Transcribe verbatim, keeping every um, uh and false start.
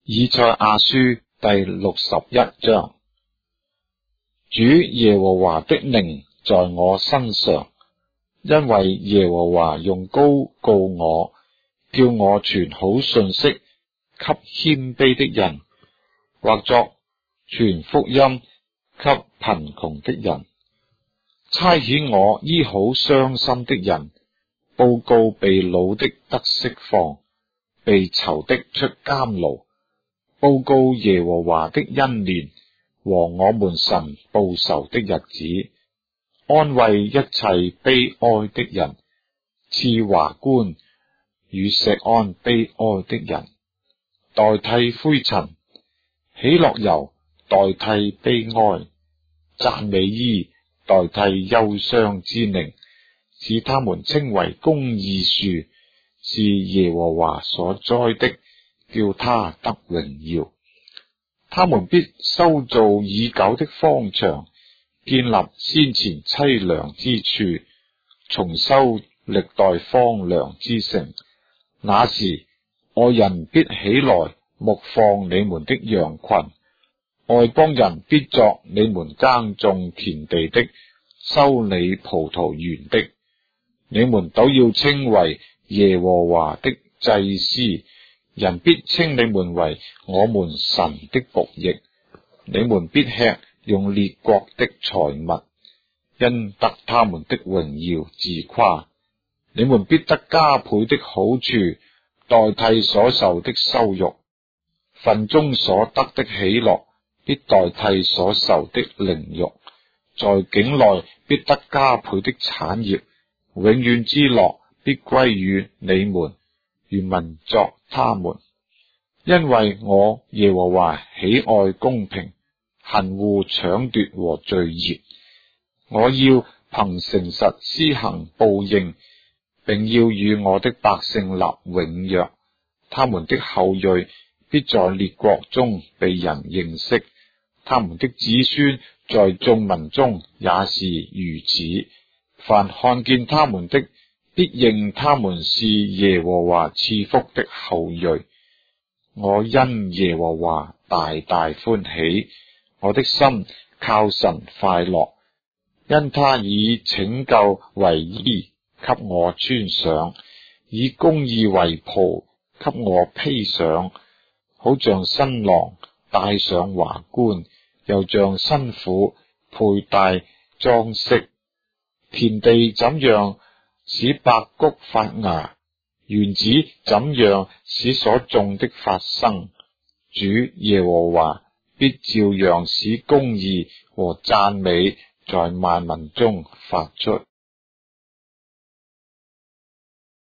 以賽亞書第六十一章。主耶和華的靈在我身上，因為耶和華用膏膏我，叫我傳好信息給謙卑的人，或作傳福音給貧窮的人，差遣我醫好傷心的人，報告被擄的得釋放，被囚的出監牢，報告耶和華的恩年和我們神報仇的日子，安慰一切悲哀的人，賜華冠與錫安悲哀的人，代替灰塵，喜樂油代替悲哀，讚美衣代替憂傷之靈，使他們稱為公義樹，是耶和華所栽的，叫他得榮耀。他們必修造已久的荒場，建立先前淒涼之處，重修歷代荒涼之城。那時，外人必起來牧放你們的羊群，外邦人必作你們耕種田地的、修理葡萄園的。你們都要稱為耶和華的祭司，人必稱你們為我們神的僕役。你們必吃用列國的財物，因得他們的榮耀自誇。你們必得加倍的好處，代替所受的羞辱。份中所得的喜樂，必代替所受的凌辱。在境內必得加倍的產業，永遠之樂必歸於你們，如民作他們。因為我耶和華喜愛公平，恨惡搶奪和罪孽。我要憑誠實施行報應，並要與我的百姓立永約。他們的後裔必在列國中被人認識，他們的子孫在眾民中也是如此。凡看見他們的，必認他們是耶和華賜福的後裔。我因耶和華大大歡喜，我的心靠神快樂，因他以拯救為衣給我穿上，以公義為袍給我披上，好像新郎戴上華冠，又像新婦佩戴裝飾。田地怎樣使百穀發芽，園子怎樣使所種的發生，主耶和華必照樣使公義和讚美在萬民中發出。